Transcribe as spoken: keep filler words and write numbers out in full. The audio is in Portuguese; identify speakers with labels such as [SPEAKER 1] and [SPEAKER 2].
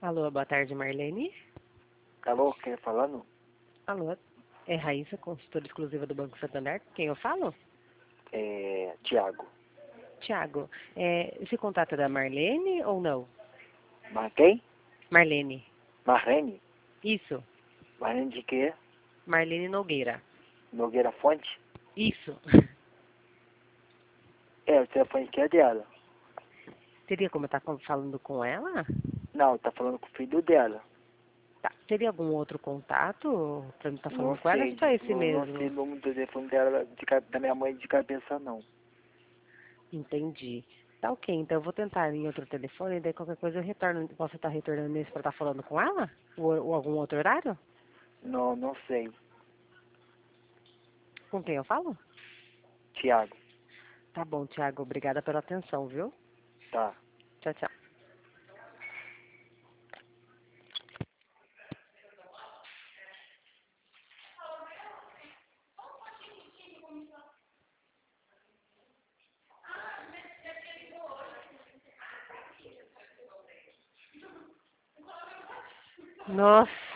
[SPEAKER 1] Alô, boa tarde, Marlene.
[SPEAKER 2] Alô, quem tá falando?
[SPEAKER 1] Alô, é Raíssa, consultora exclusiva do Banco Santander. Quem eu falo?
[SPEAKER 2] É. Tiago.
[SPEAKER 1] Tiago, é, esse contato é da Marlene ou não?
[SPEAKER 2] Mas quem?
[SPEAKER 1] Marlene.
[SPEAKER 2] Marlene?
[SPEAKER 1] Isso.
[SPEAKER 2] Marlene de quê?
[SPEAKER 1] Marlene Nogueira.
[SPEAKER 2] Nogueira Fonte?
[SPEAKER 1] Isso.
[SPEAKER 2] É, o telefone que é dela.
[SPEAKER 1] Teria como eu estar falando com ela?
[SPEAKER 2] Não, tá falando com o filho dela.
[SPEAKER 1] Tá. Teria algum outro contato para me estar
[SPEAKER 2] Não
[SPEAKER 1] falando com ela? Ou
[SPEAKER 2] sei.
[SPEAKER 1] só esse
[SPEAKER 2] Não, não sei o
[SPEAKER 1] mesmo?
[SPEAKER 2] número do telefone dela, de, ca- da minha mãe de cabeça, não.
[SPEAKER 1] Entendi. Tá ok, então eu vou tentar em outro telefone, e daí qualquer coisa eu retorno. Posso estar retornando nesse para estar falando com ela? Ou, ou algum outro horário?
[SPEAKER 2] Não, não sei.
[SPEAKER 1] Com quem eu falo?
[SPEAKER 2] Tiago.
[SPEAKER 1] Tá bom, Tiago. Obrigada pela atenção, viu?
[SPEAKER 2] Tá.
[SPEAKER 1] Tchau, tchau. Nossa.